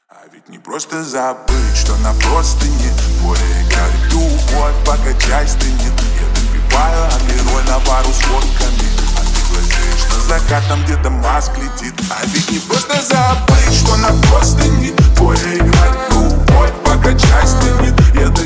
А ведь не просто забыть, что на простыне твоя играет уход, покачай стынет. Я допиваю алкоголь на пару с водками, а ты глазеешь на закат, там где-то Маск летит. А ведь не просто забыть, что на простыне твоя играет уход, покачай стынет. Я